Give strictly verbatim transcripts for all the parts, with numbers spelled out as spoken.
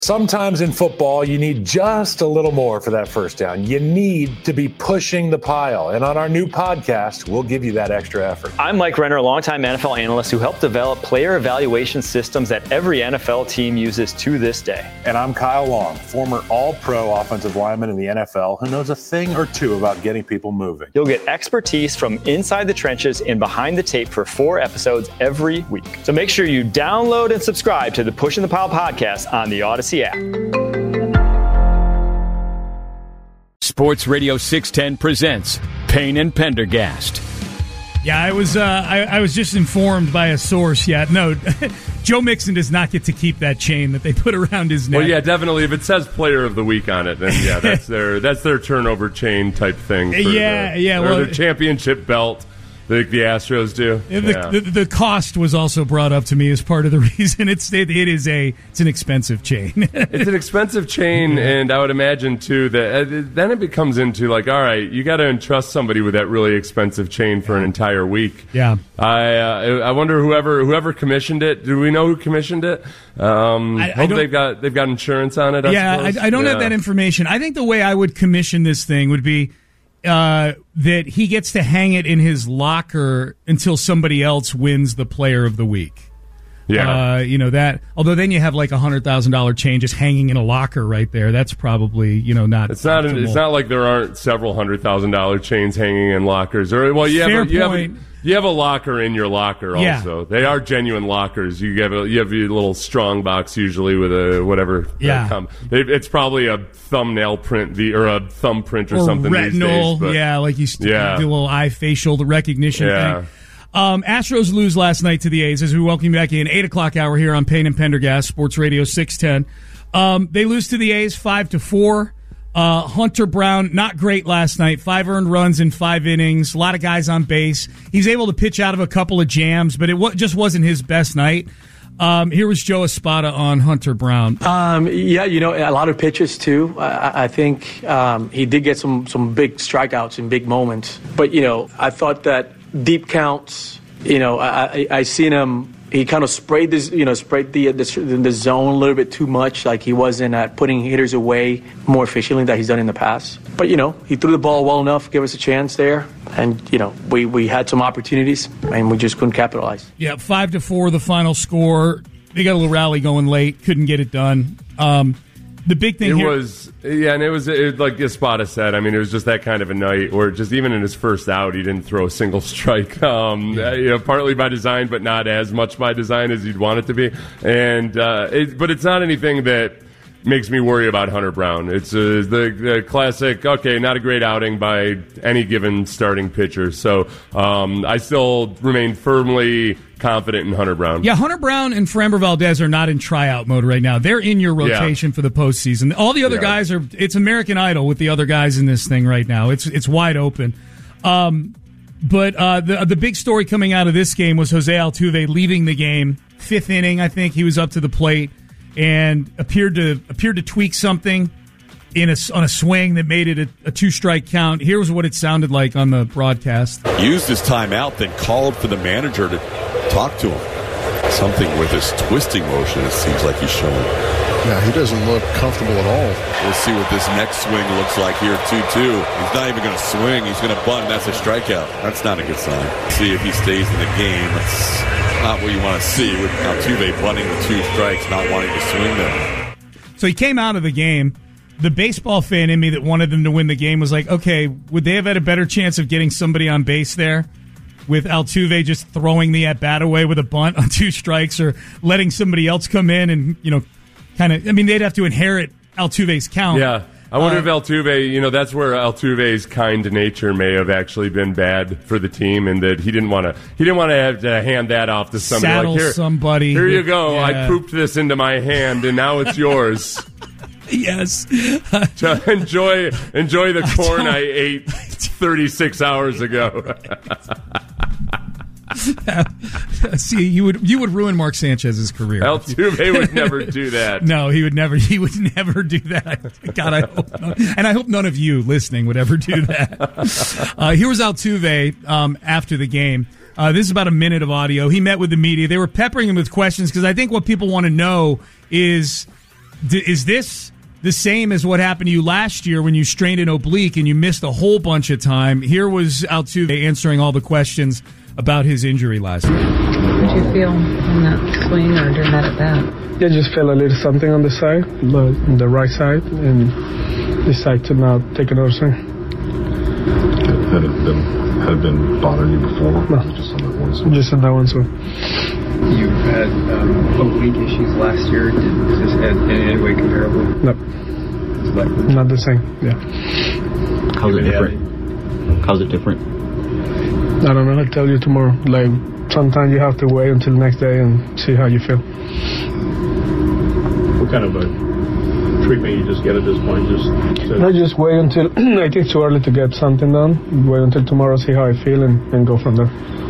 Sometimes in football, you need just a little more for that first down. You need to be pushing the pile. And on our new podcast, we'll give you that extra effort. I'm Mike Renner, a longtime N F L analyst who helped develop player evaluation systems that every N F L team uses to this day. And I'm Kyle Long, former all-pro offensive lineman in the N F L who knows a thing or two about getting people moving. You'll get expertise from inside the trenches and behind the tape for four episodes every week. So make sure you download and subscribe to the Pushing the Pile podcast on the Odyssey app. Sports Radio six ten presents Payne and Pendergast. Yeah, I was uh, I, I was just informed by a source. Yeah, no, Joe Mixon does not get to keep that chain that they put around his neck. Well, yeah, definitely. If it says Player of the Week on it, then yeah, that's their that's their turnover chain type thing. For yeah, the, yeah, or well, their championship belt. Like the Astros do. The, yeah. the, the cost was also brought up to me as part of the reason. It's it, it is a it's an expensive chain. It's an expensive chain, and I would imagine too that uh, then it becomes into like, all right, you got to entrust somebody with that really expensive chain for an entire week. Yeah, I uh, I wonder whoever whoever commissioned it. Do we know who commissioned it? Um, I, I hope they've got they've got insurance on it. I yeah, I, I don't yeah. have that information. I think the way I would commission this thing would be. Uh, that he gets to hang it in his locker until somebody else wins the Player of the Week. Yeah, uh, you know that. Although then you have like a hundred thousand dollar chain just hanging in a locker right there. That's probably you know not. It's not. optimal. It's not like there aren't several hundred thousand dollar chains hanging in lockers. Or well, you Fair have a, you point. have a, you have a locker in your locker also. Yeah. They are genuine lockers. You have a you have your little strong box usually with a whatever. Yeah, com- it's probably a thumbnail print the or a thumbprint or, or something. retinal. These days, but yeah, like you st- yeah. do a little eye facial recognition yeah. thing. Um, Astros lose last night to the A's as we welcome you back in eight o'clock hour here on Payne and Pendergast, Sports Radio six ten. Um, they lose to the A's five to four. Uh, Hunter Brown, not great last night. Five earned runs in five innings. A lot of guys on base. He's able to pitch out of a couple of jams, but it w- just wasn't his best night. Um, here was Joe Espada on Hunter Brown. Um, yeah, you know, a lot of pitches too. I, I think um, he did get some, some big strikeouts in big moments. But, you know, I thought that deep counts, you know, I, I, I seen him. He kind of sprayed this, you know, sprayed the, the the zone a little bit too much. Like he wasn't uh, putting hitters away more efficiently than he's done in the past. But you know, he threw the ball well enough, gave us a chance there, and you know, we, we had some opportunities and we just couldn't capitalize. Yeah, five to four, the final score. They got a little rally going late, couldn't get it done. Um, the big thing it here was yeah, and it was it, like Espada said. I mean, it was just that kind of a night where just even in his first out, he didn't throw a single strike. Um, yeah. You know, partly by design, but not as much by design as you'd want it to be. And uh, it, but it's not anything that makes me worry about Hunter Brown. It's uh, the, the classic. Okay, not a great outing by any given starting pitcher. So um, I still remain firmly confident in Hunter Brown. Yeah, Hunter Brown and Framber Valdez are not in tryout mode right now. They're in your rotation yeah. for the postseason. All the other yeah. guys are. It's American Idol with the other guys in this thing right now. It's it's wide open. Um, but uh, the the big story coming out of this game was Jose Altuve leaving the game fifth inning. I think he was up to the plate and appeared to appeared to tweak something in a, on a swing that made it a, a two-strike count. Here's what it sounded like on the broadcast. Used his timeout, then called for the manager to talk to him. Something with his twisting motion, it seems like he's showing. Yeah, he doesn't look comfortable at all. We'll see what this next swing looks like here, two two. He's not even going to swing. He's going to bunt. That's a strikeout. That's not a good sign. See if he stays in the game. That's not what you want to see with Altuve bunting the two strikes, not wanting to swing them. So he came out of the game. The baseball fan in me that wanted them to win the game was like, okay, would they have had a better chance of getting somebody on base there with Altuve just throwing the at-bat away with a bunt on two strikes or letting somebody else come in and, you know, kind of, I mean, they'd have to inherit Altuve's count. Yeah. I wonder uh, if Altuve, you know, that's where Altuve's kind nature may have actually been bad for the team, and that he didn't want to. He didn't want to have to hand that off to somebody. Saddle like, here, somebody. Here you go. Yeah. I pooped this into my hand, and now it's yours. Yes. enjoy, enjoy the corn I, I ate thirty-six hours ago. See, you would you would ruin Mark Sanchez's career. Altuve would never do that. No, he would never. He would never do that. God, I hope not. And I hope none of you listening would ever do that. Uh, here was Altuve um, after the game. Uh, this is about a minute of audio. He met with the media. They were peppering him with questions because I think what people want to know is D- is this the same as what happened to you last year when you strained an oblique and you missed a whole bunch of time? Here was Altuve answering all the questions about his injury last year. How did you feel on that swing or during that at bat? Yeah, just felt a little something on the side, but on the right side, and decided to not take another swing. Had it been had it been bothering you before? No, just on that one swing. Just on that one swing. You've had um, oblique issues last year. Did, is this in any way comparable? No. Like, not the same. Yeah. How's it different? How's it different? I don't know. I'll tell you tomorrow. Like, sometimes you have to wait until the next day and see how you feel. What kind of a treatment you just get at this point? Just to... I just wait until, I think it's too early to get something done. Wait until tomorrow, see how I feel, and, and go from there.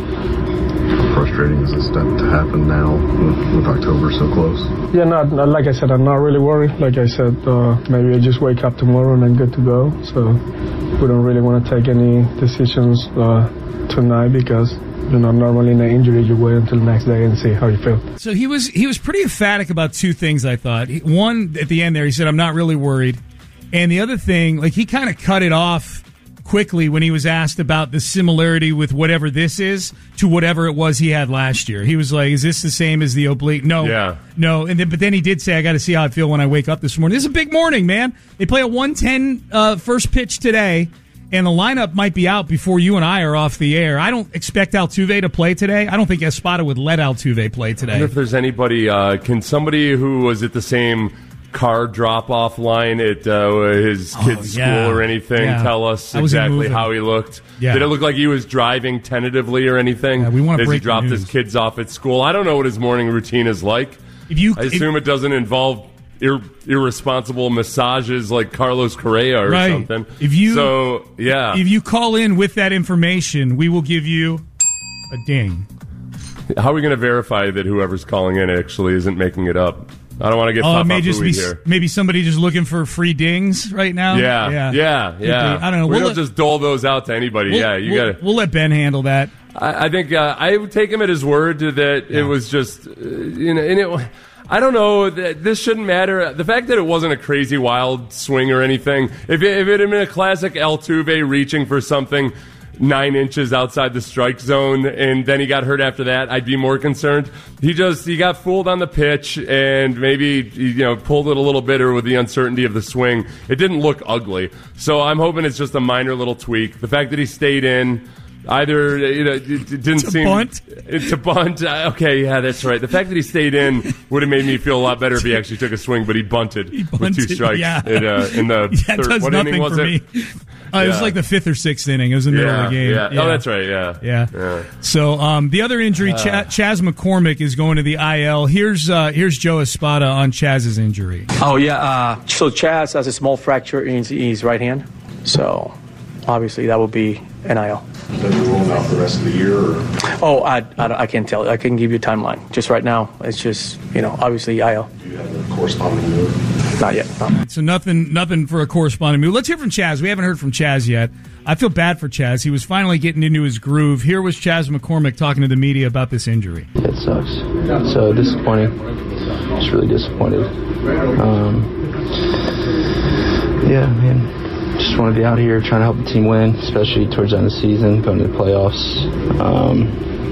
How frustrating is this to happen now with, with October so close? Yeah, not, not like I said, I'm not really worried. Like I said, uh, maybe I just wake up tomorrow and I'm good to go. So we don't really want to take any decisions uh, tonight because, you know, normally in an injury you wait until the next day and see how you feel. So he was he was pretty emphatic about two things, I thought. One, at the end there, he said, I'm not really worried. And the other thing, like he kind of cut it off quickly when he was asked about the similarity with whatever this is to whatever it was he had last year. He was like, is this the same as the oblique? No. Yeah. No. And then, but then he did say, I got to see how I feel when I wake up this morning. This is a big morning, man. They play a one ten uh, first pitch today. And the lineup might be out before you and I are off the air. I don't expect Altuve to play today. I don't think Espada would let Altuve play today. I wonder if there's anybody, uh, can somebody who was at the same car drop-off line at uh, his kid's oh, yeah. school or anything yeah. tell us How exactly how he looked? Yeah. Did it look like he was driving tentatively or anything? Yeah, we want to As break he dropped the his kids off at school? I don't know what his morning routine is like. If you, I assume if, it doesn't involve Ir- irresponsible massages like Carlos Correa or right. something. If you, so yeah, if you call in with that information, we will give you a ding. How are we going to verify that whoever's calling in actually isn't making it up? I don't want to get oh, Papa it may just be here. Maybe somebody just looking for free dings right now. Yeah, yeah, yeah. yeah. I don't know. We we'll don't let, just dole those out to anybody. We'll, yeah, you we'll, got to. We'll let Ben handle that. I, I think uh, I would take him at his word that yeah. it was just, uh, you know, and it. I don't know. This shouldn't matter. The fact that it wasn't a crazy wild swing or anything. If it, if it had been a classic Altuve reaching for something nine inches outside the strike zone, and then he got hurt after that, I'd be more concerned. He just he got fooled on the pitch, and maybe you know pulled it a little bit, or with the uncertainty of the swing, it didn't look ugly. So I'm hoping it's just a minor little tweak. The fact that he stayed in. Either you know, it, it didn't to seem bunt. It, to bunt. Uh, okay, yeah, that's right. The fact that he stayed in would have made me feel a lot better if he actually took a swing, but he bunted, he bunted with two strikes. Yeah. in, uh, in the yeah, third. Does What nothing inning was for it? Me. Uh, yeah. It was like the fifth or sixth inning. It was the middle yeah, of the game. Yeah. yeah. Oh, that's right. Yeah. Yeah. yeah. So um, the other injury, uh, Ch- Chas McCormick is going to the I L. Here's uh, here's Joe Espada on Chaz's injury. Oh yeah. Uh, so Chas has a small fracture in his, in his right hand. So obviously that will be an I L. Is that rolling out the rest of the year? Or? Oh, I, I, I can't tell. I can give you a timeline. Just right now, it's just, you know, obviously I L. Do you have a corresponding move? Not yet. No. So nothing nothing for a corresponding move. Let's hear from Chas. We haven't heard from Chas yet. I feel bad for Chas. He was finally getting into his groove. Here was Chas McCormick talking to the media about this injury. It sucks. So disappointing. Just really disappointed. Um, yeah, man. Just want to be out here trying to help the team win, especially towards the end of the season, going to the playoffs. Um,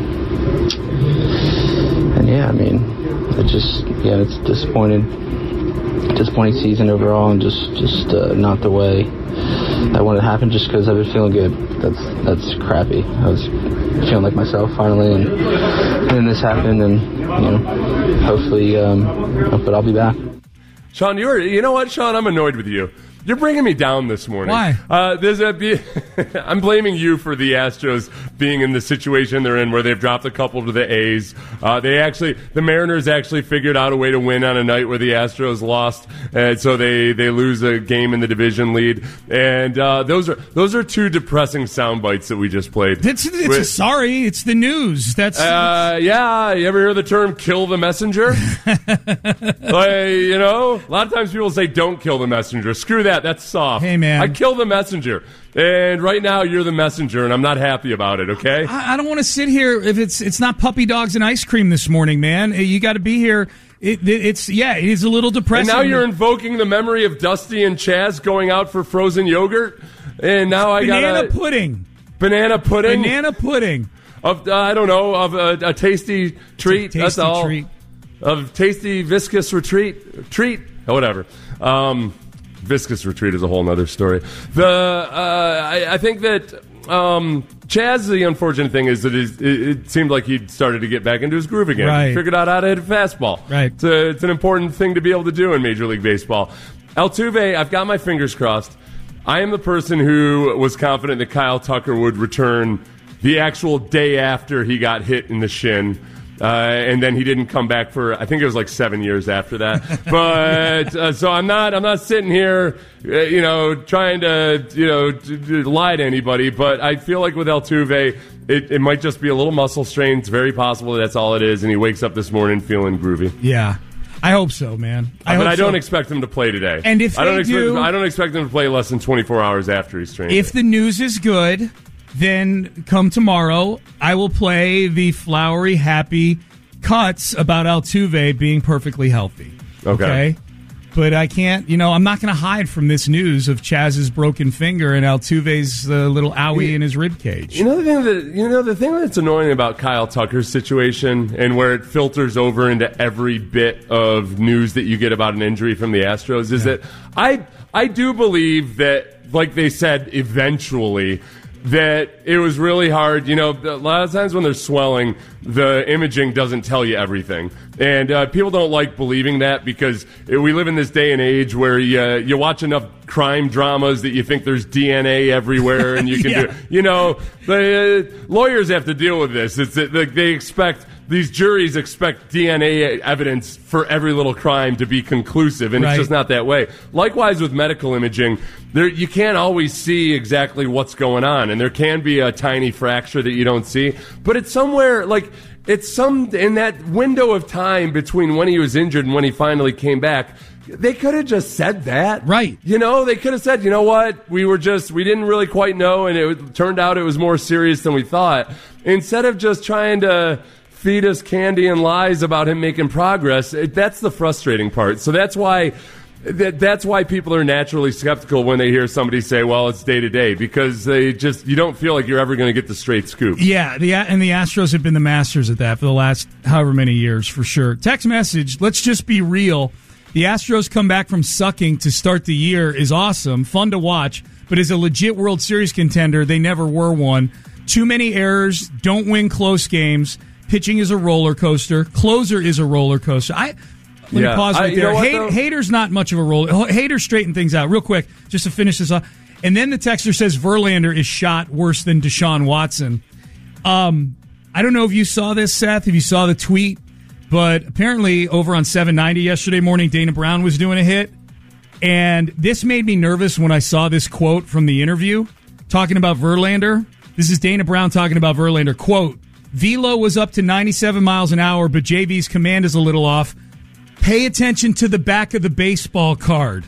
and yeah, I mean, it just, yeah, it's disappointed. Disappointing season overall, and just, just uh, not the way I wanted to happen. Just because I've been feeling good. That's that's crappy. I was feeling like myself finally, and, and then this happened, and you know, hopefully, um, but I'll be back. Sean, you're, you know what, Sean? I'm annoyed with you. You're bringing me down this morning. Why? Uh, there's a be- I'm blaming you for the Astros being in the situation they're in, where they've dropped a couple to the A's. Uh, they actually, the Mariners actually figured out a way to win on a night where the Astros lost, and so they, they lose a game in the division lead. And uh, those are those are two depressing sound bites that we just played. It's, it's With, sorry, it's the news. That's uh, yeah. You ever hear the term "kill the messenger"? Like, you know, a lot of times people say, "Don't kill the messenger." Screw that. That's soft. Hey, man. I kill the messenger. And right now you're the messenger, and I'm not happy about it, okay? I, I don't want to sit here if it's it's not puppy dogs and ice cream this morning, man. You got to be here It, it, it's yeah, it is a little depressing. And now you're invoking the memory of Dusty and Chaz going out for frozen yogurt, and now I got banana pudding, banana pudding, banana pudding of uh, I don't know of a, a tasty treat. Tasty That's all. treat. Of tasty viscous retreat treat or whatever. Um, viscous retreat is a whole nother story. The uh, I, I think that. Um, Chaz, the unfortunate thing is that it, it seemed like he started to get back into his groove again. Right. He figured out how to hit a fastball. Right. It's, a, it's an important thing to be able to do in Major League Baseball. Altuve, I've got my fingers crossed. I am the person who was confident that Kyle Tucker would return the actual day after he got hit in the shin. Uh, and then he didn't come back for, I think it was like seven years after that. But uh, so I'm not, I'm not sitting here, uh, you know, trying to, you know, to, to lie to anybody. But I feel like with Altuve, it, it might just be a little muscle strain. It's very possible that that's all it is, and he wakes up this morning feeling groovy. Yeah, I hope so, man. I but hope I don't so. expect him to play today. And if I don't they expect, do, I don't expect him to play less than twenty-four hours after he's trained. If the news is good, then come tomorrow, I will play the flowery, happy cuts about Altuve being perfectly healthy. Okay. okay? But I can't, you know, I'm not going to hide from this news of Chaz's broken finger and Altuve's uh, little owie in his rib cage. You know the thing that you know the thing that's annoying about Kyle Tucker's situation, and where it filters over into every bit of news that you get about an injury from the Astros, is yeah. that I I do believe that, like they said, eventually, that it was really hard. You know, a lot of times when there's swelling, the imaging doesn't tell you everything. And uh, people don't like believing that because we live in this day and age where you, uh, you watch enough crime dramas that you think there's D N A everywhere and you can yeah. do, you know, the uh, lawyers have to deal with this. It's that they expect, these juries expect D N A evidence for every little crime to be conclusive, and right. it's just not that way. Likewise with medical imaging, there you can't always see exactly what's going on, and there can be a tiny fracture that you don't see, but it's somewhere, like, it's some, in that window of time between when he was injured and when he finally came back, they could have just said that. Right. You know, they could have said, you know what, we were just, we didn't really quite know, and it turned out it was more serious than we thought. Instead of just trying to feed us candy and lies about him making progress, it, that's the frustrating part. So that's why that, that's why people are naturally skeptical when they hear somebody say, well, it's day to day, because they just, you don't feel like you're ever going to get the straight scoop. Yeah, the and the Astros have been the masters at that for the last however many years, for sure. Text message, let's just be real. The Astros come back from sucking to start the year is awesome, fun to watch, but as a legit World Series contender, they never were one. Too many errors, don't win close games. Pitching is a roller coaster. Closer is a roller coaster. I let yeah. me pause right I, there. What, Hate, Hader's not much of a roller. Hader straightened things out real quick just to finish this off. And then the texter says Verlander is shot worse than Deshaun Watson. Um, I don't know if you saw this, Seth. If you saw the tweet, but apparently over on seven ninety yesterday morning, Dana Brown was doing a hit, and this made me nervous when I saw this quote from the interview talking about Verlander. This is Dana Brown talking about Verlander. Quote, Velo was up to ninety-seven miles an hour, but J V's command is a little off. Pay attention to the back of the baseball card.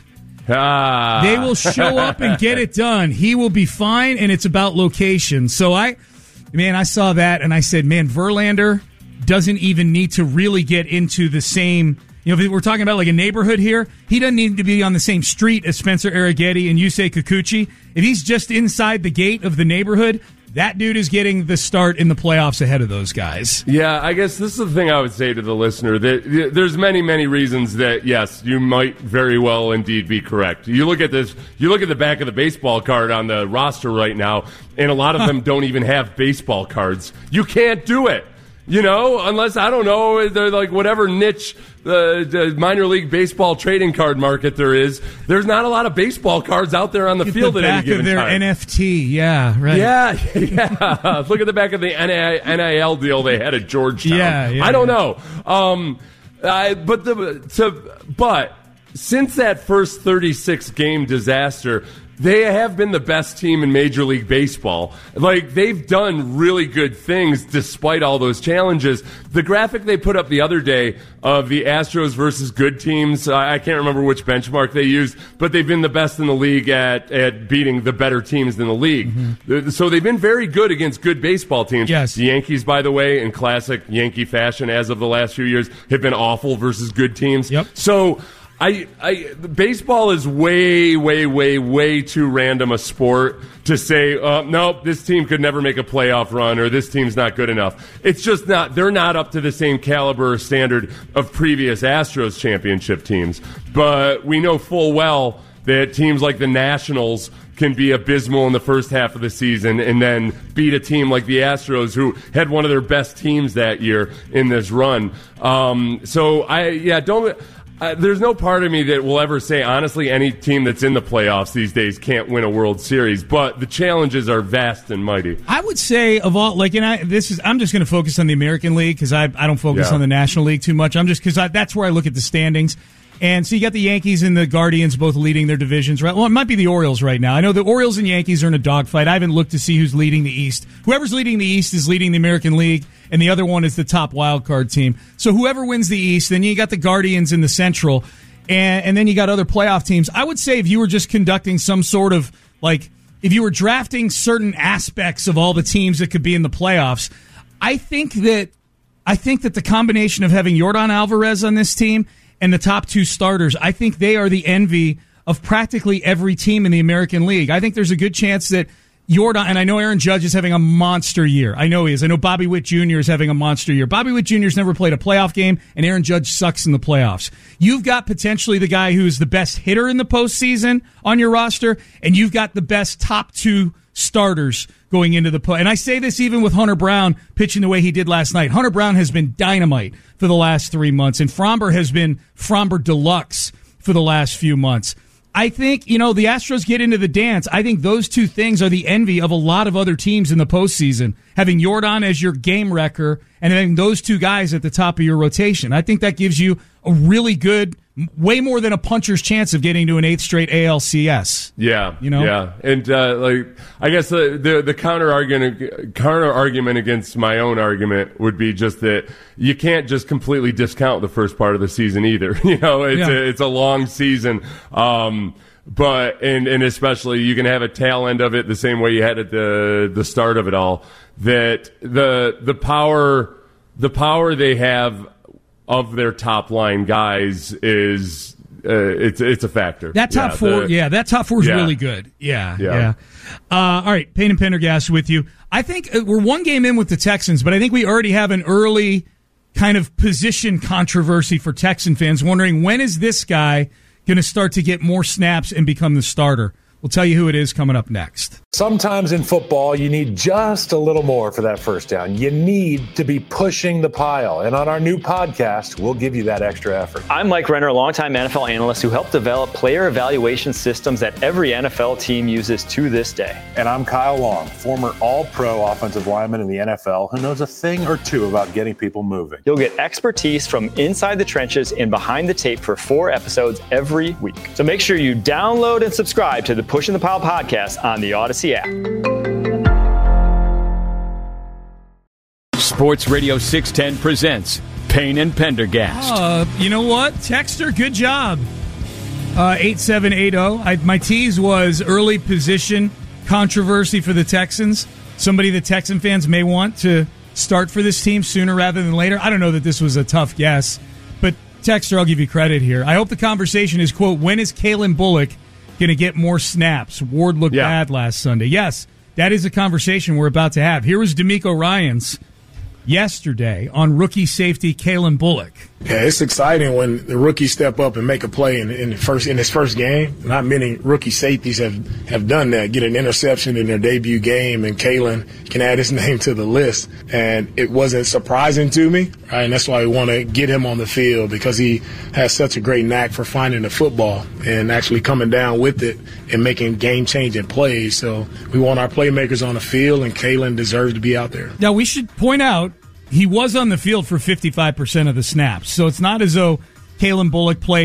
Ah. They will show up and get it done. He will be fine, and it's about location. So I, man, I saw that, and I said, man, Verlander doesn't even need to really get into the same, you know, if we're talking about like a neighborhood here, he doesn't need to be on the same street as Spencer Arrighetti and Yusei Kikuchi. If he's just inside the gate of the neighborhood, that dude is getting the start in the playoffs ahead of those guys. Yeah, I guess this is the thing I would say to the listener. That there's many, many reasons that, yes, you might very well indeed be correct. You look at this, you look at the back of the baseball card on the roster right now, and a lot of them don't even have baseball cards. You can't do it. You know, unless, I don't know, they're like whatever niche uh, the minor league baseball trading card market there is, there's not a lot of baseball cards out there on the Get field the at any back given of their time. N F T, yeah, right. Yeah, yeah. Look at the back of the N I L deal they had at Georgetown. Yeah, yeah I don't yeah. know. Um, I, but the to, but since that first thirty-six game disaster, they have been the best team in Major League Baseball. Like, they've done really good things despite all those challenges. The graphic they put up the other day of the Astros versus good teams, I can't remember which benchmark they used, but they've been the best in the league at, at beating the better teams in the league. Mm-hmm. So they've been very good against good baseball teams. Yes. The Yankees, by the way, in classic Yankee fashion as of the last few years, have been awful versus good teams. Yep. So I, I, baseball is way, way, way, way too random a sport to say, uh, nope, this team could never make a playoff run or this team's not good enough. It's just not, they're not up to the same caliber or standard of previous Astros championship teams. But we know full well that teams like the Nationals can be abysmal in the first half of the season and then beat a team like the Astros, who had one of their best teams that year in this run. Um, so I, yeah, don't, Uh, there's no part of me that will ever say, honestly, any team that's in the playoffs these days can't win a World Series, but the challenges are vast and mighty. I would say of all, like, and I, this is, I'm just going to focus on the American League because I, I don't focus Yeah. on the National League too much. I'm just, because that's where I look at the standings. And so you got the Yankees and the Guardians both leading their divisions, right? Well, it might be the Orioles right now. I know the Orioles and Yankees are in a dogfight. I haven't looked to see who's leading the East. Whoever's leading the East is leading the American League, and the other one is the top wild card team. So whoever wins the East, then you got the Guardians in the Central, and, and then you got other playoff teams. I would say if you were just conducting some sort of, like, if you were drafting certain aspects of all the teams that could be in the playoffs, I think that I think that the combination of having Yordan Alvarez on this team and the top two starters, I think they are the envy of practically every team in the American League. I think there's a good chance that Yordan, and I know Aaron Judge is having a monster year. I know he is. I know Bobby Witt Junior is having a monster year. Bobby Witt Junior's never played a playoff game, and Aaron Judge sucks in the playoffs. You've got potentially the guy who's the best hitter in the postseason on your roster, and you've got the best top two starters going into the play. And I say this even with Hunter Brown pitching the way he did last night. Hunter Brown has been dynamite for the last three months, and Fromber has been Fromber Deluxe for the last few months. I think, you know, the Astros get into the dance. I think those two things are the envy of a lot of other teams in the postseason. Having Yordan as your game wrecker and having those two guys at the top of your rotation. I think that gives you a really good, way more than a puncher's chance of getting to an eighth straight A L C S. Yeah, you know, yeah, and uh, like I guess the the, the counter argument counter argument against my own argument would be just that you can't just completely discount the first part of the season either. You know, it's Yeah. a, it's a long season. Um, But and and especially you can have a tail end of it the same way you had at the the start of it all. That the the power the power they have of their top line guys is uh, it's it's a factor. That top yeah, four, the, yeah, that top four is yeah. really good. Yeah, yeah. Yeah. Uh, all right, Payne and Pendergast with you. I think uh, we're one game in with the Texans, but I think we already have an early kind of position controversy for Texan fans, wondering when is this guy going to start to get more snaps and become the starter. We'll tell you who it is coming up next. Sometimes in football, you need just a little more for that first down. You need to be pushing the pile. And on our new podcast, we'll give you that extra effort. I'm Mike Renner, a longtime N F L analyst who helped develop player evaluation systems that every N F L team uses to this day. And I'm Kyle Long, former all-pro offensive lineman in the N F L who knows a thing or two about getting people moving. You'll get expertise from inside the trenches and behind the tape for four episodes every week. So make sure you download and subscribe to the Pushing the Pile podcast on the Odyssey app. Sports Radio six ten presents Payne and Pendergast. Uh, you know what? Texter, good job. Uh, eight seven eight zero. I, my tease was early position controversy for the Texans. Somebody that Texan fans may want to start for this team sooner rather than later. I don't know that this was a tough guess, but Texter, I'll give you credit here. I hope the conversation is, quote, when is Kalen Bullock going to get more snaps? Ward looked Yeah. bad last Sunday. Yes, that is a conversation we're about to have. Here was D'Amico Ryans yesterday on rookie safety Kalen Bullock. Yeah, it's exciting when the rookies step up and make a play in, in the first in his first game. Not many rookie safeties have, have done that, get an interception in their debut game, and Kalen can add his name to the list. And it wasn't surprising to me, right? And that's why we want to get him on the field, because he has such a great knack for finding the football and actually coming down with it and making game-changing plays. So we want our playmakers on the field, and Kalen deserves to be out there. Now, we should point out he was on the field for fifty-five percent of the snaps. So it's not as though Kalen Bullock played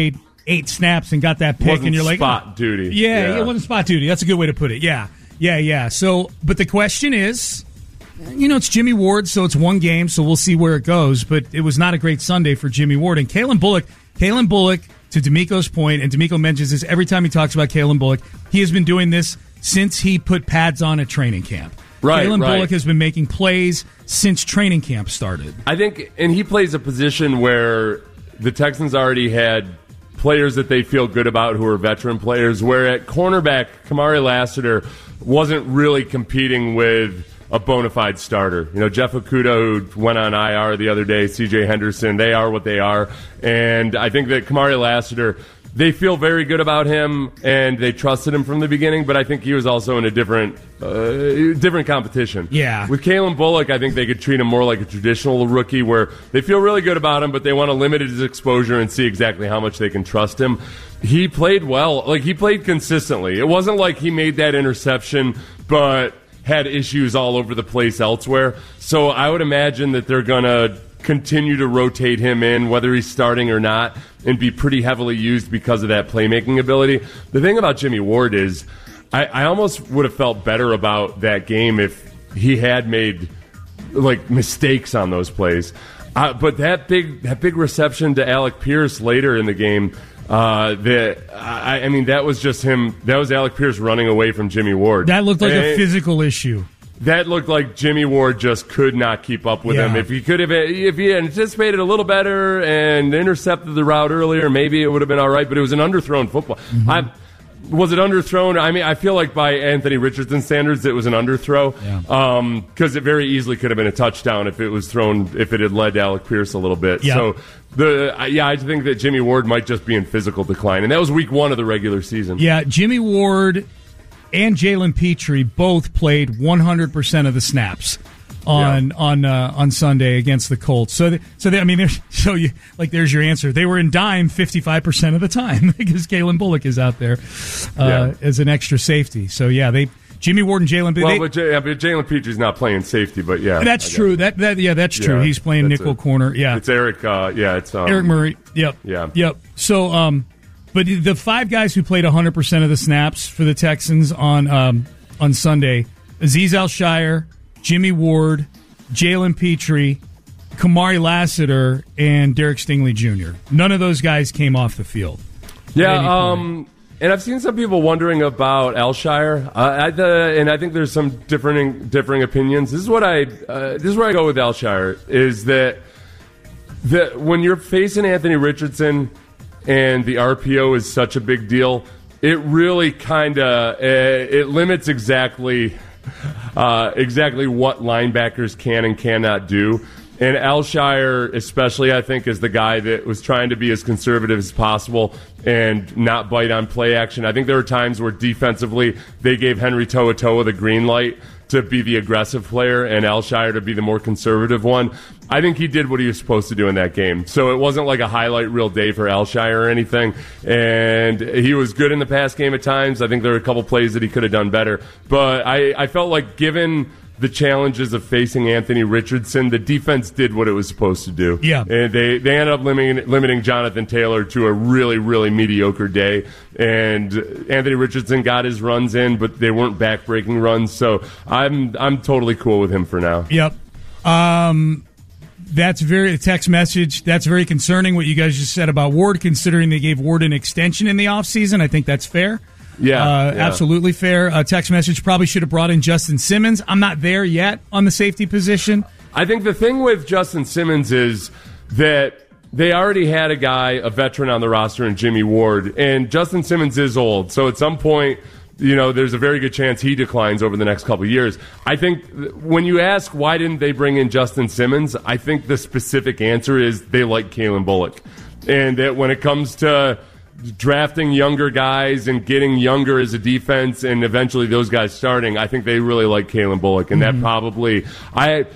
eight snaps and got that pick, wasn't and you're like, spot oh. duty. Yeah, yeah, it wasn't spot duty. That's a good way to put it. Yeah, yeah, yeah. So, but the question is, you know, it's Jimmy Ward, so it's one game, so we'll see where it goes. But it was not a great Sunday for Jimmy Ward. And Kalen Bullock, Kalen Bullock, to D'Amico's point, and D'Amico mentions this every time he talks about Kalen Bullock, he has been doing this since he put pads on at training camp. Right, Kalen right. Bullock has been making plays since training camp started. I think, and he plays a position where the Texans already had players that they feel good about who are veteran players, where at cornerback, Kamari Lassiter wasn't really competing with a bona fide starter. You know, Jeff Okudah, who went on I R the other day, C J Henderson, they are what they are. And I think that Kamari Lassiter, they feel very good about him, and they trusted him from the beginning, but I think he was also in a different uh, different competition. Yeah. With Kalen Bullock, I think they could treat him more like a traditional rookie where they feel really good about him, but they want to limit his exposure and see exactly how much they can trust him. He played well. Like, he played consistently. It wasn't like he made that interception, but had issues all over the place elsewhere. So I would imagine that they're going to continue to rotate him in, whether he's starting or not, and be pretty heavily used because of that playmaking ability. The thing about Jimmy Ward is I, I almost would have felt better about that game if he had made like mistakes on those plays. Uh, but that big that big reception to Alec Pierce later in the game, uh, that I, I mean, that was just him. That was Alec Pierce running away from Jimmy Ward. That looked like and a it, physical issue. That looked like Jimmy Ward just could not keep up with Yeah. him. If he could have, if he had anticipated a little better and intercepted the route earlier, maybe it would have been all right. But it was an underthrown football. Mm-hmm. I, was it underthrown? I mean, I feel like by Anthony Richardson standards, it was an underthrow because Yeah. it very easily could have been a touchdown if it was thrown, if it had led to Alec Pierce a little bit. Yeah. So the yeah, I think that Jimmy Ward might just be in physical decline, and that was week one of the regular season. Yeah, Jimmy Ward and Jalen Petrie both played one hundred percent of the snaps on Yeah. on uh, on Sunday against the Colts. So, they, so they, I mean, there's, so you like, there's your answer. They were in dime fifty-five percent of the time because Kalen Bullock is out there uh, Yeah. as an extra safety. So yeah, they Jimmy Ward and Jalen. Well, they, but, J- yeah, but Jalen Petrie's not playing safety, but yeah, that's I guess. true. That that yeah, that's true. Yeah, He's playing that's nickel it. corner. Yeah, It's Eric. Uh, yeah, it's um, Eric Murray. Yep. Yeah. Yep. So, um, but the five guys who played one hundred percent of the snaps for the Texans on um, on Sunday: Azeez Al-Shire, Jimmy Ward, Jalen Petrie, Kamari Lassiter, and Derek Stingley Junior None of those guys came off the field. at any Yeah, point. um, and I've seen some people wondering about Al-Shire, uh, I, the, and I think there's some differing differing opinions. This is what I uh, this is where I go with Al-Shire is that that when you're facing Anthony Richardson and the R P O is such a big deal, it really kind of uh, it limits exactly uh, exactly what linebackers can and cannot do. And Al-Shire, especially, I think, is the guy that was trying to be as conservative as possible and not bite on play action. I think there were times where defensively they gave Henry To'oTo'o the green light to be the aggressive player and Al-Shire to be the more conservative one. I think he did what he was supposed to do in that game. So it wasn't like a highlight reel day for Al-Shire or anything. And he was good in the pass game at times. I think there were a couple plays that he could have done better. But I, I felt like given the challenges of facing Anthony Richardson, the defense did what it was supposed to do. Yeah. And they, they ended up limiting, limiting Jonathan Taylor to a really, really mediocre day. And Anthony Richardson got his runs in, but they weren't back-breaking runs. So I'm I'm totally cool with him for now. Yep. Um, that's very a text message. That's very concerning what you guys just said about Ward, considering they gave Ward an extension in the offseason. I think that's fair. Yeah, uh, yeah. absolutely fair. Uh, text message probably should have brought in Justin Simmons. I'm not there yet on the safety position. I think the thing with Justin Simmons is that they already had a guy, a veteran on the roster in Jimmy Ward, and Justin Simmons is old. So at some point, you know, there's a very good chance he declines over the next couple of years. I think when you ask why didn't they bring in Justin Simmons, I think the specific answer is they like Kalen Bullock. And that when it comes to drafting younger guys and getting younger as a defense and eventually those guys starting, I think they really like Kalen Bullock. And Mm-hmm. that probably... I.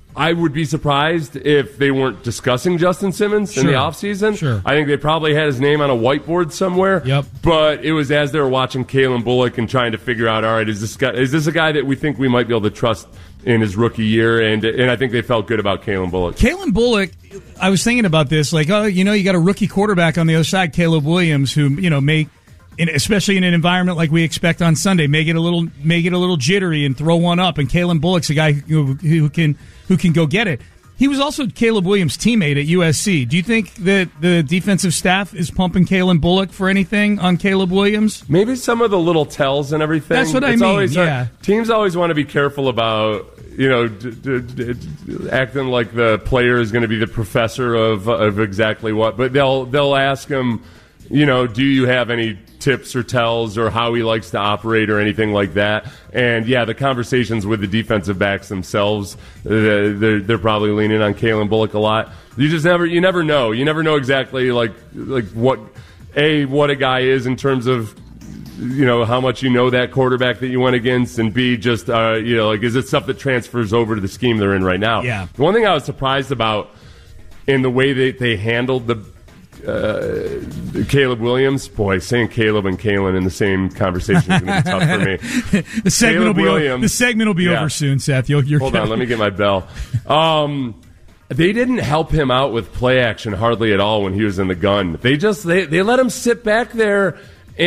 I would be surprised if they weren't discussing Justin Simmons Sure. in the offseason. Sure. I think they probably had his name on a whiteboard somewhere. Yep. But it was as they were watching Kalen Bullock and trying to figure out, all right, is this guy, is this a guy that we think we might be able to trust in his rookie year? And and I think they felt good about Kalen Bullock. Kalen Bullock, I was thinking about this, like, oh, you know, you got a rookie quarterback on the other side, Caleb Williams, who, you know, may, in, especially in an environment like we expect on Sunday, may get a little, may get a little jittery and throw one up. And Kalen Bullock's a guy who, who can, who can go get it. He was also Caleb Williams' teammate at U S C. Do you think that the defensive staff is pumping Kalen Bullock for anything on Caleb Williams? Maybe some of the little tells and everything. That's what I it's mean, Always, yeah. Teams always want to be careful about, you know, d- d- d- acting like the player is going to be the professor of of exactly what. But they'll they'll ask him, you know, do you have any tips or tells or how he likes to operate or anything like that? And yeah, the conversations with the defensive backs themselves, they're, they're probably leaning on Kalen Bullock a lot. You just never, you never know. You never know exactly like like what a what a guy is in terms of, you know, how much you know that quarterback that you went against, and B, just uh, you know, like, is it stuff that transfers over to the scheme they're in right now? Yeah. The one thing I was surprised about in the way they they handled the. Uh, Caleb Williams, boy, saying Caleb and Kalen in the same conversation is going to be tough for me. the segment Caleb will be Williams, over, the segment will be yeah. over soon, Seth. You'll, you're Hold on, let me get my bell. Um, they didn't help him out with play action hardly at all when he was in the gun. They just they they let him sit back there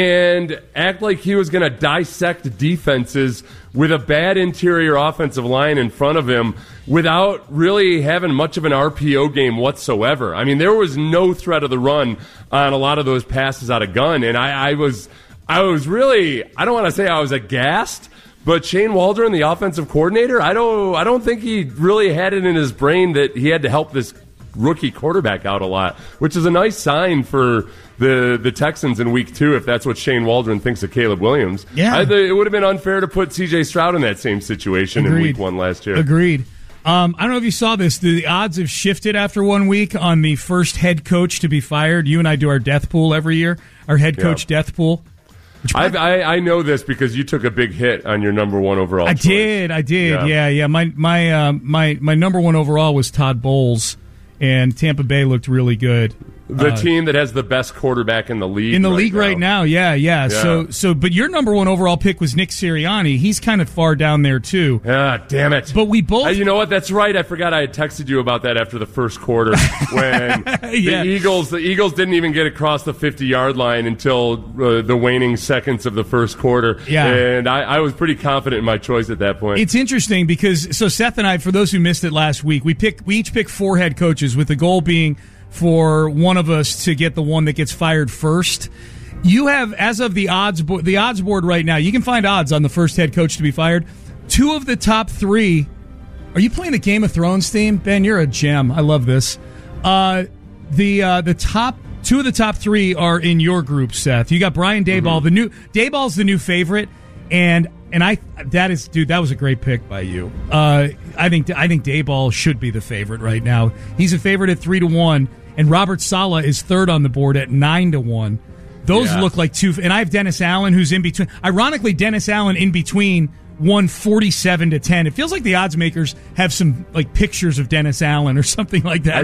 and act like he was going to dissect defenses with a bad interior offensive line in front of him without really having much of an R P O game whatsoever. I mean, there was no threat of the run on a lot of those passes out of gun, and I, I was I was really, I don't want to say I was aghast, but Shane Waldron, the offensive coordinator, I don't I don't think he really had it in his brain that he had to help this rookie quarterback out a lot, which is a nice sign for the the Texans in week two if that's what Shane Waldron thinks of Caleb Williams. Yeah. I, it would have been unfair to put C J Stroud in that same situation Agreed. in week one last year. Agreed. Um, I don't know if you saw this. The odds have shifted after one week on the first head coach to be fired. You and I do our death pool every year, our head coach Yeah. death pool. I've, I I know this because you took a big hit on your number one overall. I choice. did, I did, Yeah. yeah, yeah. My my uh, my my number one overall was Todd Bowles, and Tampa Bay looked really good. The Uh, team that has the best quarterback in the league. in the right league now. right now, yeah, yeah, Yeah. So, so, but your number one overall pick was Nick Sirianni. He's kind of far down there too. Ah, damn it! But we both. Uh, you know what? That's right. I forgot I had texted you about that after the first quarter when Yeah. the Eagles. The Eagles didn't even get across the fifty-yard line until uh, the waning seconds of the first quarter. Yeah. and I, I was pretty confident in my choice at that point. It's interesting because so Seth and I, for those who missed it last week, we pick we each pick four head coaches with the goal being for one of us to get the one that gets fired first. You have, as of the odds bo- the odds board right now, you can find odds on the first head coach to be fired. Two of the top three. Are you playing the Game of Thrones theme, Ben? You're a gem. I love this. Uh, the uh, the top two of the top three are in your group, Seth. You got Brian Daboll. Mm-hmm. The new Daboll's the new favorite, and and I that is dude that was a great pick by you. Uh, I think I think Daboll should be the favorite right now. He's a favorite at three to one, and Robert Saleh is third on the board at nine to one. Those Yeah. look like two, and I have Dennis Allen who's in between. Ironically, Dennis Allen in between won forty-seven to ten. It feels like the odds makers have some like pictures of Dennis Allen or something like that.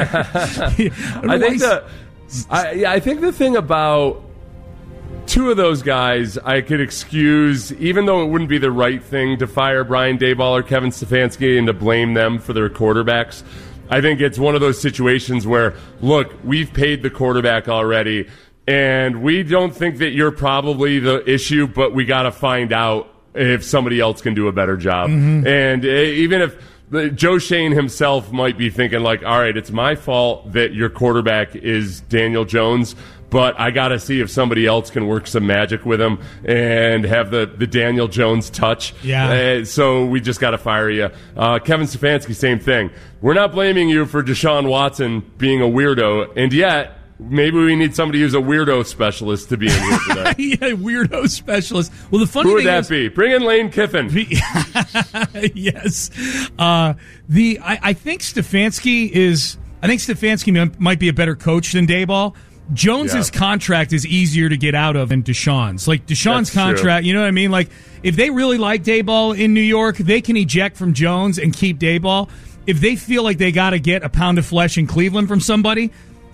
I think the I, yeah, I think the thing about two of those guys I could excuse, even though it wouldn't be the right thing to fire Brian Daboll or Kevin Stefanski and to blame them for their quarterbacks. I think it's one of those situations where, look, we've paid the quarterback already, and we don't think that you're probably the issue, but we got to find out if somebody else can do a better job. Mm-hmm. And uh, even if the, Joe Shane himself might be thinking like, all right, it's my fault that your quarterback is Daniel Jones, but I got to see if somebody else can work some magic with him and have the, the Daniel Jones touch. Yeah. Uh, so we just got to fire you. Uh, Kevin Stefanski, same thing. We're not blaming you for Deshaun Watson being a weirdo, and yet maybe we need somebody who's a weirdo specialist to be in here today. Yeah, weirdo specialist. Well, the funny Who would thing that is, be? Bring in Lane Kiffin. yes. Uh, the I, I think Stefanski is. I think Stefanski m- might be a better coach than Daboll. Jones's Yeah. contract is easier to get out of than Deshaun's. Like Deshaun's That's true. contract, you know what I mean? Like if they really like Daboll in New York, they can eject from Jones and keep Daboll. if they feel like they got to get a pound of flesh in Cleveland from somebody,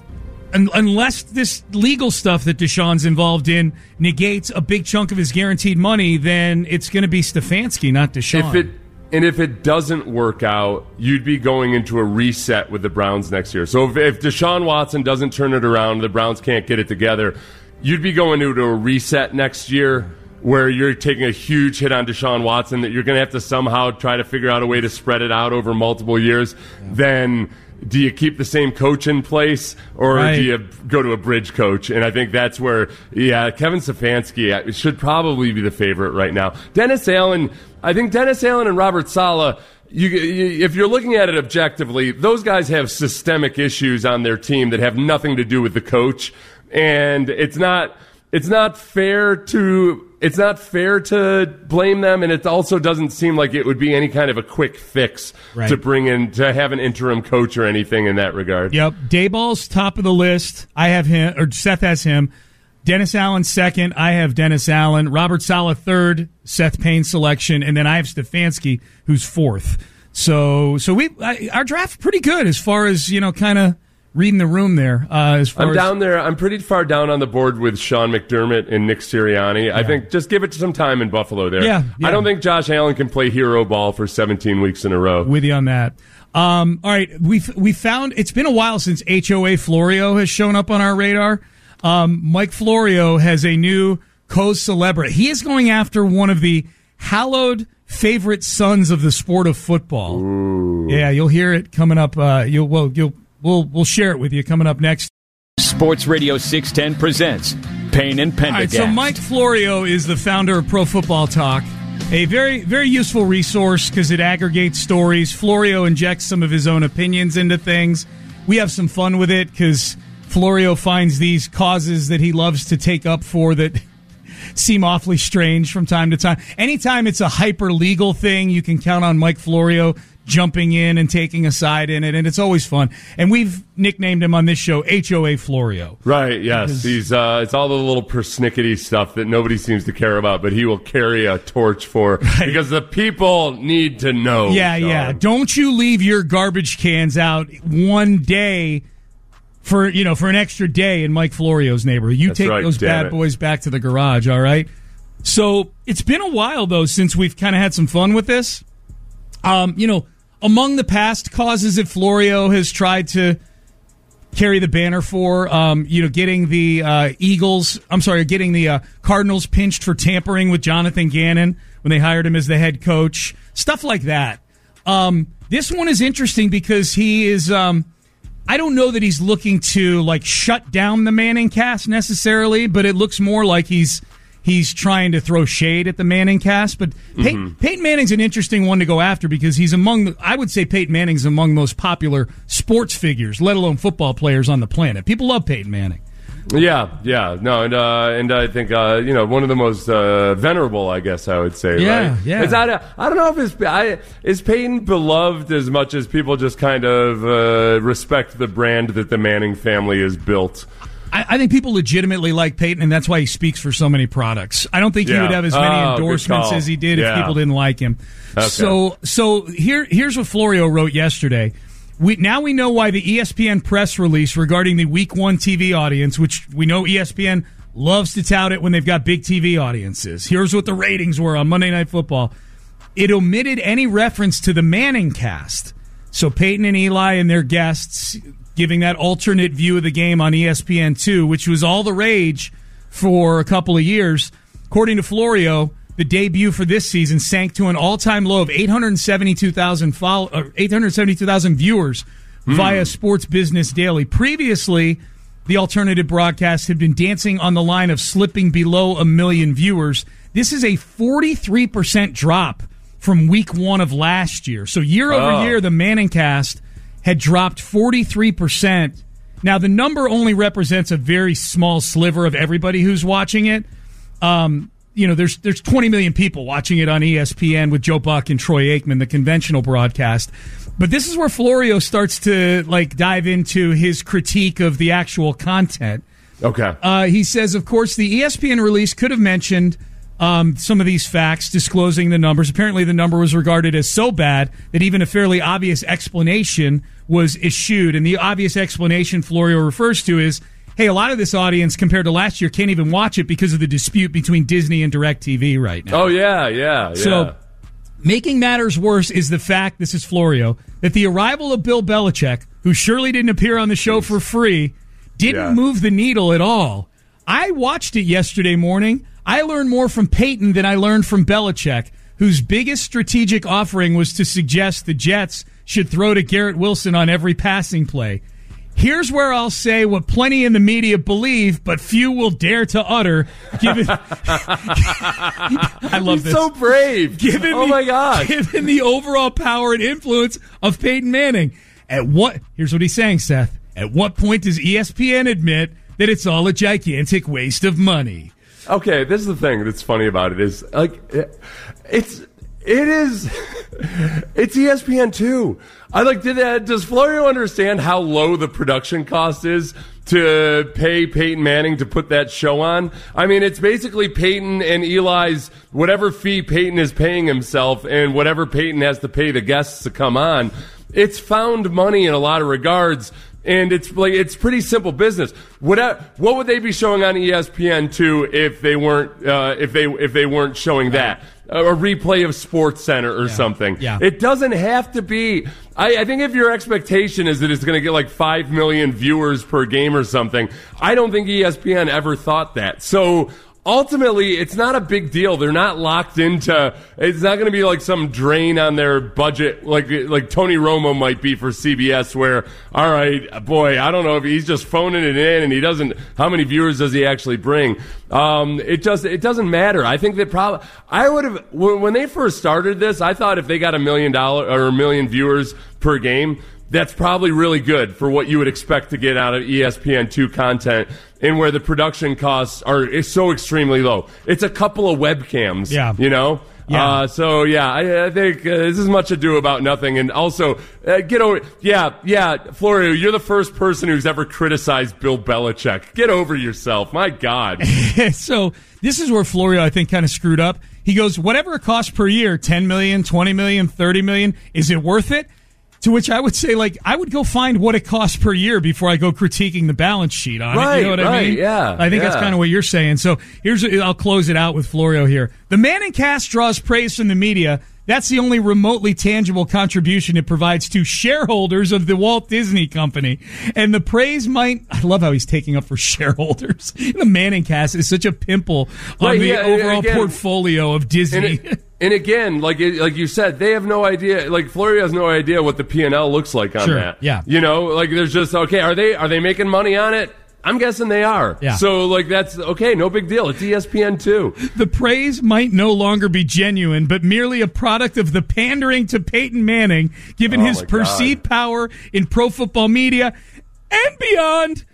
un- unless this legal stuff that Deshaun's involved in negates a big chunk of his guaranteed money, then it's going to be Stefanski, not Deshaun. If it And if it doesn't work out, you'd be going into a reset with the Browns next year. So if, if Deshaun Watson doesn't turn it around, the Browns can't get it together, you'd be going into a reset next year where you're taking a huge hit on Deshaun Watson that you're going to have to somehow try to figure out a way to spread it out over multiple years. Yeah. Then do you keep the same coach in place, or right. do you go to a bridge coach? And I think that's where, yeah, Kevin Stefanski should probably be the favorite right now. Dennis Allen, I think Dennis Allen and Robert Saleh, you, you, if you're looking at it objectively, those guys have systemic issues on their team that have nothing to do with the coach. And it's not it's not fair to it's not fair to blame them, and it also doesn't seem like it would be any kind of a quick fix right. to bring in to have an interim coach or anything in that regard. Yep, Daboll's top of the list. I have him, or Seth has him. Dennis Allen second. I have Dennis Allen. Robert Saleh third. Seth Payne selection, and then I have Stefanski, who's fourth. So, so we I, our draft's pretty good as far as, you know, kind of reading the room there. Uh, as far I'm as, down there. I'm pretty far down on the board with Sean McDermott and Nick Sirianni. Yeah. I think just give it some time in Buffalo there. Yeah, yeah. I don't think Josh Allen can play hero ball for seventeen weeks in a row. With you on that. Um, all right, we we found it's been a while since H O A Florio has shown up on our radar. Um, Mike Florio has a new co-celebrity. He is going after one of the hallowed favorite sons of the sport of football. Ooh. Yeah, you'll hear it coming up. Uh, you'll well, you'll we'll we'll share it with you coming up next. Sports Radio six ten presents Payne and Pendergast. All right, so Mike Florio is the founder of Pro Football Talk, a very very useful resource because it aggregates stories. Florio injects some of his own opinions into things. We have some fun with it because Florio finds these causes that he loves to take up for that seem awfully strange from time to time. Anytime it's a hyper-legal thing, you can count on Mike Florio jumping in and taking a side in it, and it's always fun. And we've nicknamed him on this show H O A Florio. Right, yes. Because He's uh, it's all the little persnickety stuff that nobody seems to care about, but he will carry a torch for right. because the people need to know. Yeah, Sean. yeah. Don't you leave your garbage cans out one day for, you know, for an extra day in Mike Florio's neighborhood. You That's take right, those bad it. boys back to the garage, all right? So it's been a while, though, since we've kind of had some fun with this. Um, you know, among the past causes that Florio has tried to carry the banner for, um, you know, getting the uh, Eagles, I'm sorry, getting the uh, Cardinals pinched for tampering with Jonathan Gannon when they hired him as the head coach, stuff like that. Um, this one is interesting because he is... Um, I don't know that he's looking to like shut down the Manning cast necessarily, but it looks more like he's he's trying to throw shade at the Manning cast. But mm-hmm. Pey- Peyton Manning's an interesting one to go after because he's among the, I would say Peyton Manning's among the most popular sports figures, let alone football players on the planet. People love Peyton Manning. Yeah, yeah, no, and uh, and I think uh, you know one of the most uh, venerable, I guess I would say. Yeah, right? yeah. It's not, I don't know if it's I, is Peyton beloved as much as people just kind of uh, respect the brand that the Manning family has built. I, I think people legitimately like Peyton, and that's why he speaks for so many products. I don't think yeah. he would have as many oh, endorsements as he did yeah. if people didn't like him. Okay. So, so here, here's what Florio wrote yesterday. We, now we know why the E S P N press release regarding the Week One T V audience, which we know E S P N loves to tout it when they've got big T V audiences. Here's what the ratings were on Monday Night Football. It omitted any reference to the Manning cast. So Peyton and Eli and their guests giving that alternate view of the game on E S P N two, which was all the rage for a couple of years. According to Florio, the debut for this season sank to an all-time low of eight hundred seventy-two thousand follow, or eight hundred seventy-two thousand viewers mm. via Sports Business Daily. Previously, the alternative broadcast had been dancing on the line of slipping below a million viewers. This is a forty-three percent drop from week one of last year. So year over oh. year, the Manning cast had dropped forty-three percent. Now, the number only represents a very small sliver of everybody who's watching it. Um... You know, there's there's twenty million people watching it on E S P N with Joe Buck and Troy Aikman, the conventional broadcast. But this is where Florio starts to like dive into his critique of the actual content. Okay. Uh, he says, of course, the E S P N release could have mentioned um, some of these facts, disclosing the numbers. Apparently the number was regarded as so bad that even a fairly obvious explanation was eschewed. And the obvious explanation Florio refers to is, hey, a lot of this audience compared to last year can't even watch it because of the dispute between Disney and DirecTV right now. Oh, yeah, yeah, yeah. So, making matters worse is the fact, this is Florio, that the arrival of Bill Belichick, who surely didn't appear on the show for free, didn't Yeah. move the needle at all. I watched it yesterday morning. I learned more from Peyton than I learned from Belichick, whose biggest strategic offering was to suggest the Jets should throw to Garrett Wilson on every passing play. Here's where I'll say what plenty in the media believe, but few will dare to utter. Given, I love He's this. so brave. Given oh the, my gosh. Given the overall power and influence of Peyton Manning, at what? Here's what he's saying, Seth. At what point does E S P N admit that it's all a gigantic waste of money? Okay, this is the thing that's funny about it is like it's it is it's E S P N two. I like did that. Does Florio understand how low the production cost is to pay Peyton Manning to put that show on? I mean, it's basically Peyton and Eli's whatever fee Peyton is paying himself and whatever Peyton has to pay the guests to come on. It's found money in a lot of regards. And it's like it's pretty simple business. What what would they be showing on E S P N two if they weren't uh, if they if they weren't showing that a replay of Sports Center or yeah. something? Yeah. It doesn't have to be. I, I think if your expectation is that it's going to get like five million viewers per game or something, I don't think E S P N ever thought that. So. Ultimately, it's not a big deal. They're not locked into. It's not going to be like some drain on their budget, like like Tony Romo might be for C B S. Where, all right, boy, I don't know if he's just phoning it in, and he doesn't. How many viewers does he actually bring? Um, it just it doesn't matter. I think that probably I would have when they first started this. I thought if they got a million dollar or a million viewers per game, that's probably really good for what you would expect to get out of E S P N two content, and where the production costs are is so extremely low. It's a couple of webcams, yeah. you know? Yeah. Uh, so, yeah, I, I think uh, this is much ado about nothing. And also, uh, get over Yeah, yeah, Florio, you're the first person who's ever criticized Bill Belichick. Get over yourself. My God. So this is where Florio, I think, kind of screwed up. He goes, whatever it costs per year, ten million dollars, twenty million dollars, thirty million dollars, is it worth it? To which I would say, like, I would go find what it costs per year before I go critiquing the balance sheet on right, it. You know what right, I mean? Yeah. I think yeah. that's kind of what you're saying. So here's, I'll close it out with Florio here. The Manning cast draws praise from the media. That's the only remotely tangible contribution it provides to shareholders of the Walt Disney Company. And the praise might, I love how he's taking up for shareholders. The Manning cast is such a pimple on right, the yeah, overall again, portfolio of Disney. And, it, and again, like like you said, they have no idea. Like Florio has no idea what the P and L looks like on sure, that. Yeah, you know, like there's just okay. Are they are they making money on it? I'm guessing they are. Yeah. So, like, that's okay. No big deal. It's E S P N two. The praise might no longer be genuine, but merely a product of the pandering to Peyton Manning, given oh his perceived power in pro football media and beyond.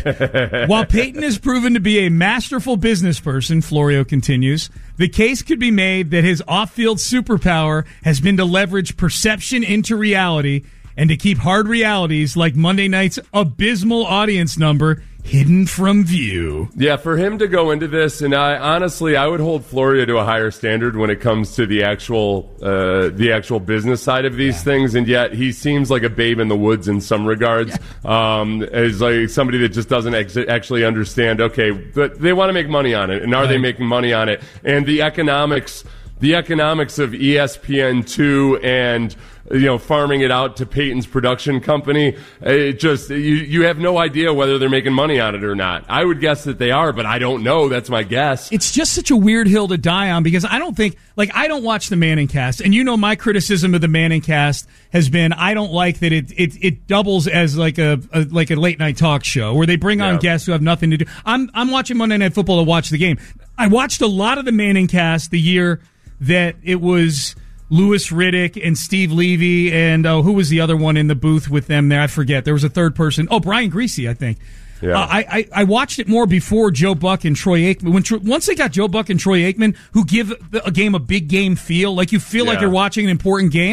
While Peyton has proven to be a masterful business person, Florio continues, the case could be made that his off-field superpower has been to leverage perception into reality and to keep hard realities like Monday night's abysmal audience number hidden from view. Yeah, for him to go into this, and I honestly, I would hold Florio to a higher standard when it comes to the actual, uh, the actual business side of these yeah. things, and yet he seems like a babe in the woods in some regards. Yeah. Um, as like somebody that just doesn't ex- actually understand. Okay, but they want to make money on it, and are right. they making money on it? And the economics, the economics of E S P N two and. You know, farming it out to Peyton's production company. It just you, you have no idea whether they're making money on it or not. I would guess that they are, but I don't know. That's my guess. It's just such a weird hill to die on because I don't think, like, I don't watch the Manning cast, and you know my criticism of the Manning cast has been I don't like that it it, it doubles as like a, a like a late night talk show where they bring on yeah. guests who have nothing to do. I'm I'm watching Monday Night Football to watch the game. I watched a lot of the Manning cast the year that it was. Louis Riddick and Steve Levy and oh, who was the other one in the booth with them there? I forget. There was a third person. Oh, Brian Greasy, I think. Yeah. Uh, I, I I watched it more before Joe Buck and Troy Aikman. When once they got Joe Buck and Troy Aikman, who give a game a big game feel, like you feel yeah. like you're watching an important game.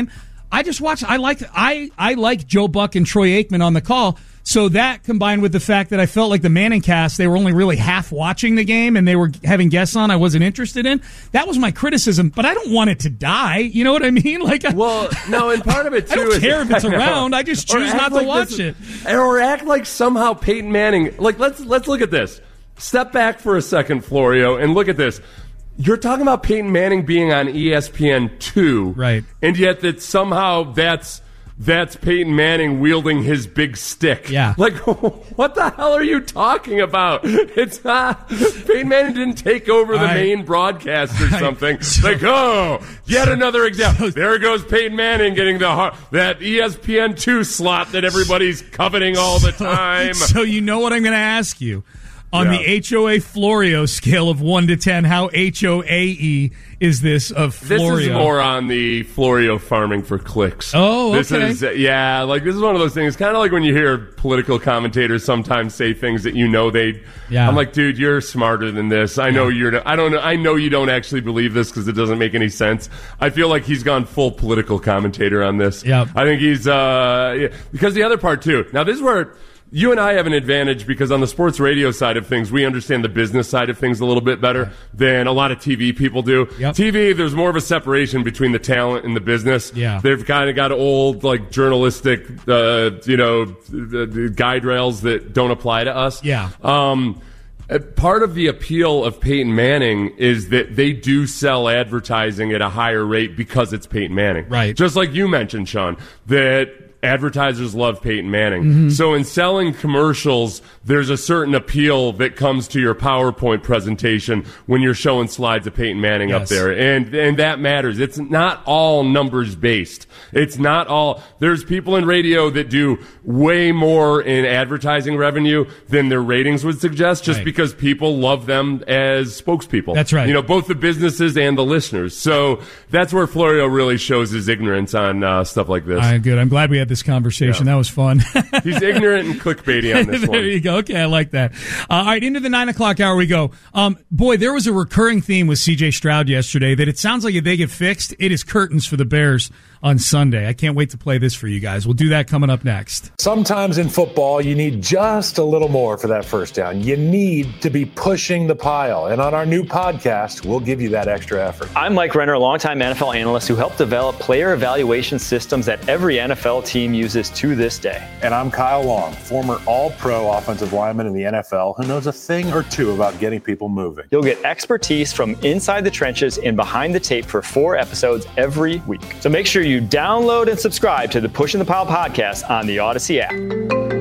I just watched. I like I I like Joe Buck and Troy Aikman on the call. So that combined with the fact that I felt like the Manning cast, they were only really half watching the game and they were having guests on I wasn't interested in. That was my criticism, but I don't want it to die. You know what I mean? Like, I, well, no, and part of it too. I don't is, care if it's I around. I just choose not like to watch this, it. Or act like somehow Peyton Manning. Like, let's let's look at this. Step back for a second, Florio, and look at this. You're talking about Peyton Manning being on E S P N two, right? And yet that somehow that's. That's Peyton Manning wielding his big stick. Yeah. Like, what the hell are you talking about? It's not. Peyton Manning didn't take over the I, main broadcast or something. So, like, oh, yet another example. There goes Peyton Manning getting the that E S P N two slot that everybody's coveting all the time. So, so you know what I'm going to ask you. On yeah. the H O A Florio scale of one to ten, how H O A E is this of Florio? This is more on the Florio farming for clicks. Oh, okay. This is, yeah, like this is one of those things, kind of like when you hear political commentators sometimes say things that you know they... Yeah. I'm like, dude, you're smarter than this. I know yeah. you're... I don't know. I know you don't actually believe this because it doesn't make any sense. I feel like he's gone full political commentator on this. Yeah. I think he's... uh yeah, because the other part, too. Now, this is where... You and I have an advantage because on the sports radio side of things, we understand the business side of things a little bit better than a lot of T V people do. Yep. T V, there's more of a separation between the talent and the business. Yeah. They've kind of got old, like, journalistic, uh, you know, guide rails that don't apply to us. Yeah. Um, part of the appeal of Peyton Manning is that they do sell advertising at a higher rate because it's Peyton Manning. Right. Just like you mentioned, Sean, that advertisers love Peyton Manning. Mm-hmm. So in selling commercials, there's a certain appeal that comes to your PowerPoint presentation when you're showing slides of Peyton Manning yes. up there. And and that matters. It's not all numbers based. It's not all. There's people in radio that do way more in advertising revenue than their ratings would suggest just right. because people love them as spokespeople. That's right. You know, both the businesses and the listeners. So that's where Florio really shows his ignorance on uh, stuff like this. All right, good. I'm glad we had this conversation. Yeah. That was fun. He's ignorant and clickbaity on this there one. There you go. Okay, I like that. Uh, all right, into the nine o'clock hour we go. Um, boy, there was a recurring theme with C J Stroud yesterday that it sounds like if they get fixed, it is curtains for the Bears on Sunday. I can't wait to play this for you guys. We'll do that coming up next. Sometimes in football, you need just a little more for that first down. You need to be pushing the pile. And on our new podcast, we'll give you that extra effort. I'm Mike Renner, a longtime N F L analyst who helped develop player evaluation systems that every N F L team uses to this day. And I'm Kyle Long, former all-pro offensive lineman in the N F L who knows a thing or two about getting people moving. You'll get expertise from inside the trenches and behind the tape for four episodes every week. So make sure you download and subscribe to the Pushing the Pile podcast on the Odyssey app.